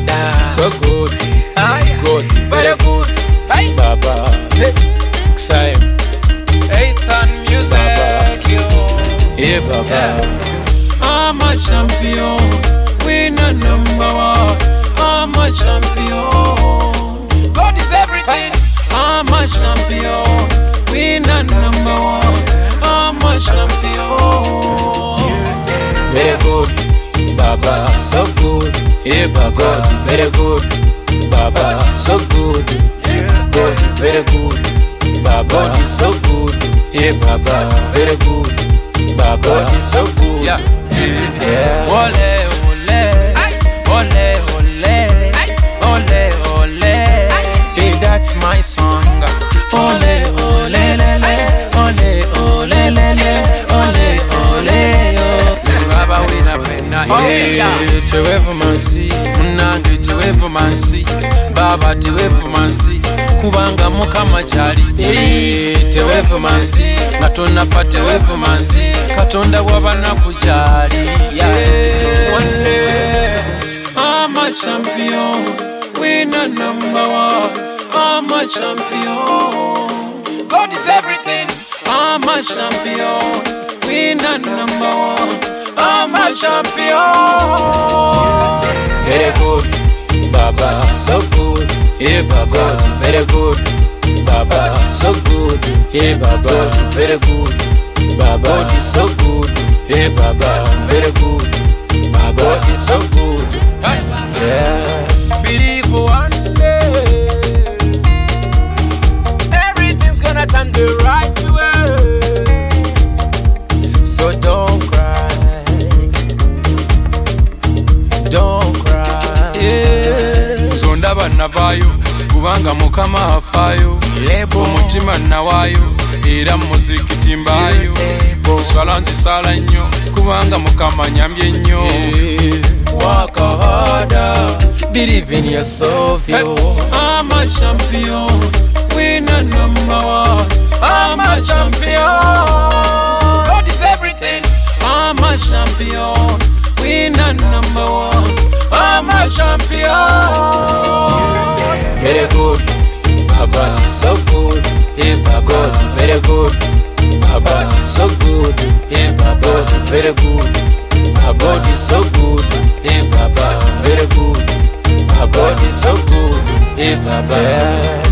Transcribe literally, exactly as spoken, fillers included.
So good, good, Very good. Hey, Baba. hey. Excited, Ethan music, yo. yeah, Baba. I'm a champion, winner number one. I'm a champion, God is everything. I'm a champion, winner number one. I'm a champion. Very good, Baba. So good, yeah, Baba. Very good, Baba. So good, good, very good, Baba. God is so good, yeah, Baba. Very good, Baba. God is so good, Yeah. yeah. Ole ole, ole ole, ole ole. Hey, that's my song. Ole ole lele, ole ole lele, ole ole yo. Baba wina fena. Yeah, tewevu mansi, munange tewevu mansi, Baba tewevu mansi, kubanga mukama chali. Yeah, tewevu mansi, Katonda fa tewevu mansi, Katonda wabana kujali. Yeah, One day, I'm a champion, winner number one. I'm a champion. God is everything. I'm a champion, winner number one. I'm a champion. very good, Baba. So good, yeah, Baba. Very good, Baba. So good, yeah, Baba. Very good, Baba. God is so good, yeah, Baba. Very good, my God is so good, yeah. Believe one day everything's gonna turn the right way. So don't cry, don't cry. Yeah. Sondaba navayo, kubanga mukama afayo. Omutima nawayo, era muzikiti mbayo. Swala nzisala nnyo, kubanga mukama nyambye nnyo. Work harder, believe in yourself, yo. I'm a champion, winner number one. I'm a champion. God is everything. I'm a champion, winner number one. I'm a champion. Very good, Baba, so good, yeah, Baba. Very good, Baba, so good, yeah, Baba. Very good, Baba is so good, yeah, Baba. Very good, Baba is so good, yeah, Baba.